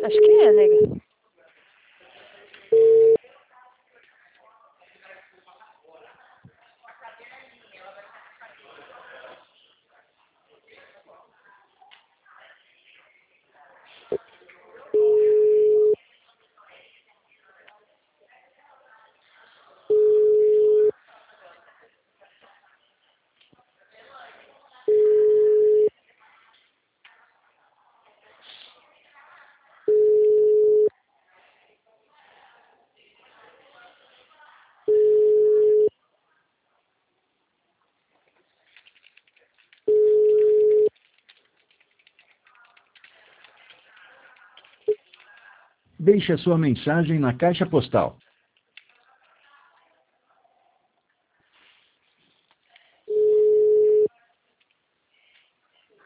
Acho que é, nega. Deixe a sua mensagem na caixa postal